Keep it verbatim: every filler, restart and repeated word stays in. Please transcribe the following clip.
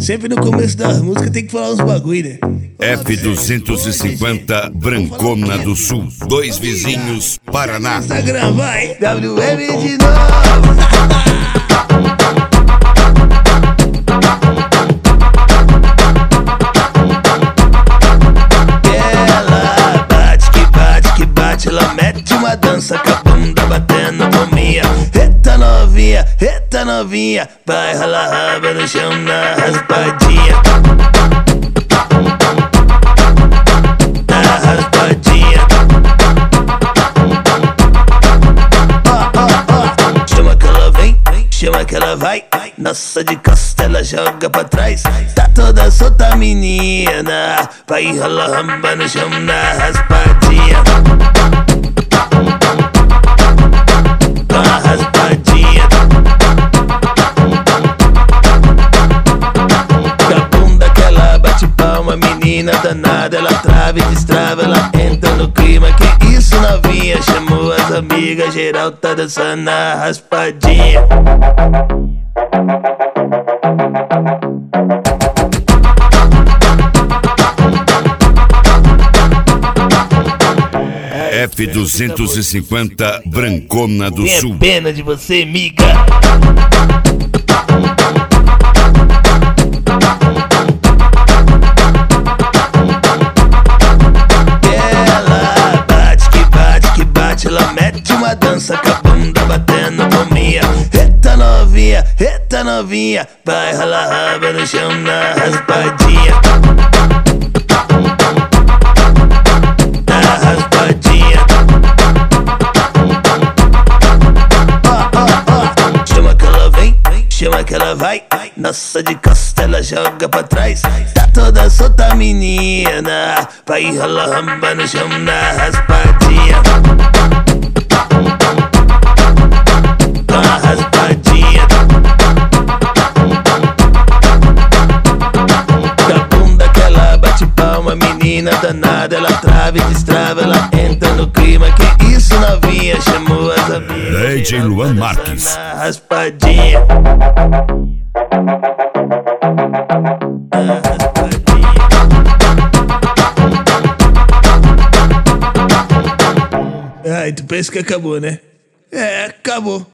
Sempre no começo das músicas tem que falar uns bagulho, né? F duzentos e cinquenta Brancona do Sul, dois vizinhos, Paraná. Instagram vai, W M de novo. Ela bate que bate que bate, ela mete uma dança com a bunda batendo palminha. Eita novinha, eita novinha, vai ralar raba no chão na raspadinha. Na raspadinha. Ó, ó, ó, chama que ela vem, chama que ela vai. Nossa, de costa ela joga pra trás. Tá toda solta menina, vai ralar raba no chão na raspadinha. Uma menina danada, ela trava e destrava, ela entra no clima. Que isso novinha, chamou as amigas, geral tá dançando na raspadinha. F duzentos e cinquenta Brancona do Tenha Sul. pena de você, miga. Ela mete uma dança com a bunda batendo palminha. Eita novinha, eita novinha, vai ralar raba no chão na raspadinha. Na raspadinha. Ó, ó, ó, chama que ela vem, chama que ela vai. Nossa, de costa ela joga pra trás. Tá toda solta menina, vai ralar raba no chão na raspadinha. Uma menina danada, ela trava e destrava, ela entra no clima. Que isso novinha, chamou as amigas. D J Luan Marques. Na raspadinha. Na raspadinha. Ai, tu pensa que acabou, né? É, acabou.